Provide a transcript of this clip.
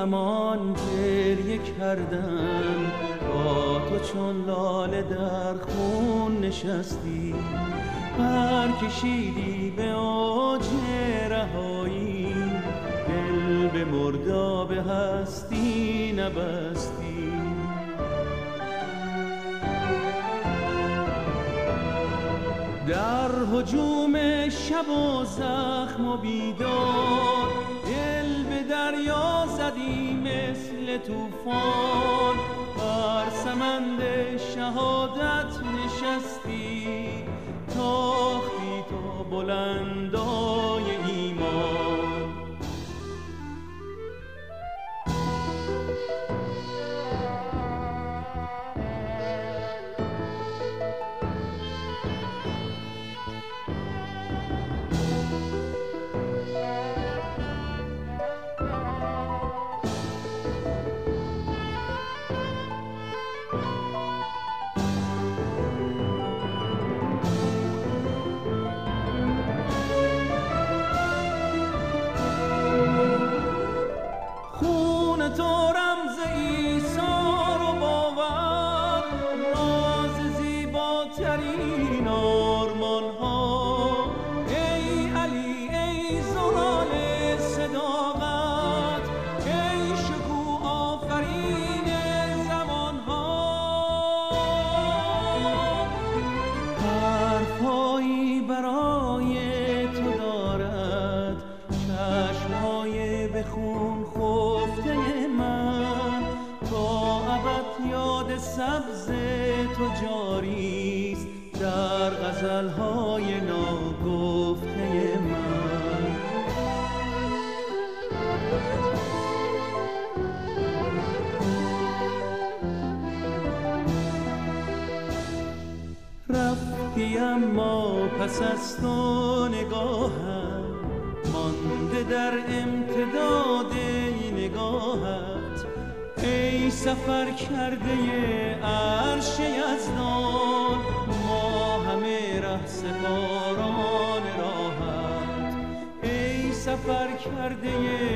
زمان گریه کردم، با تو چون لاله در خون نشستی، پر کشیدی به اوج رهایی، دل به مرداب هستی نبستی. در هجوم شب و زخم و بیدار، دل به دریا زدی مثل طوفان، بر سمند شهادت نشستی، تاختی تو بلندای ایمان. سبز تو جاریست در غزلهای ناگفته من. رفتی اما پس از تو نگاهم مانده در امتداد نگاهت، ای سفر کرده عرش یزدان، ما همه ره سپاران راهت، ای سفر کرده